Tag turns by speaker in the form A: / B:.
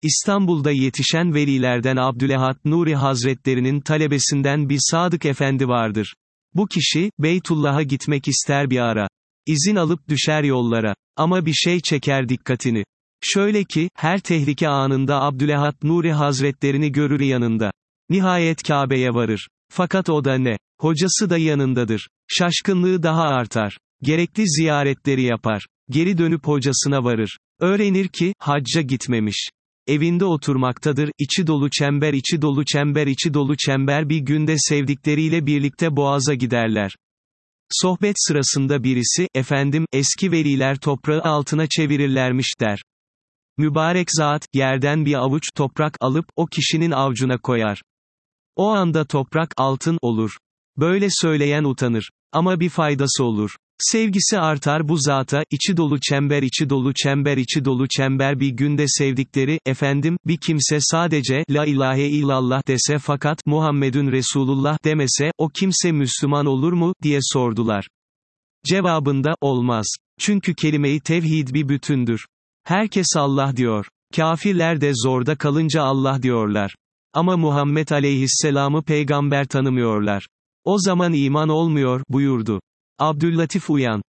A: İstanbul'da yetişen velilerden Abdülehad Nuri Hazretlerinin talebesinden bir Sadık Efendi vardır. Bu kişi, Beytullah'a gitmek ister bir ara. İzin alıp düşer yollara. Ama bir şey çeker dikkatini. Şöyle ki, her tehlike anında Abdülehad Nuri Hazretlerini görür yanında. Nihayet Kabe'ye varır. Fakat o da ne? Hocası da yanındadır. Şaşkınlığı daha artar. Gerekli ziyaretleri yapar. Geri dönüp hocasına varır. Öğrenir ki, hacca gitmemiş. Evinde oturmaktadır, içi dolu çember içi dolu çember içi dolu çember bir günde sevdikleriyle birlikte Boğaz'a giderler. Sohbet sırasında birisi, efendim, eski veliler toprağı altına çevirirlermiş der. Mübarek zat, yerden bir avuç toprak alıp, o kişinin avcuna koyar. O anda toprak, altın, olur. Böyle söyleyen utanır. Ama bir faydası olur. Sevgisi artar bu zata, içi dolu çember içi dolu çember içi dolu çember bir günde sevdikleri, efendim, bir kimse sadece, la ilahe illallah dese fakat, Muhammedun Resulullah demese, o kimse Müslüman olur mu, diye sordular. Cevabında, olmaz. Çünkü kelime-i tevhid bir bütündür. Herkes Allah diyor. Kafirler de zorda kalınca Allah diyorlar. Ama Muhammed aleyhisselamı peygamber tanımıyorlar. O zaman iman olmuyor, buyurdu. Abdüllatif Uyan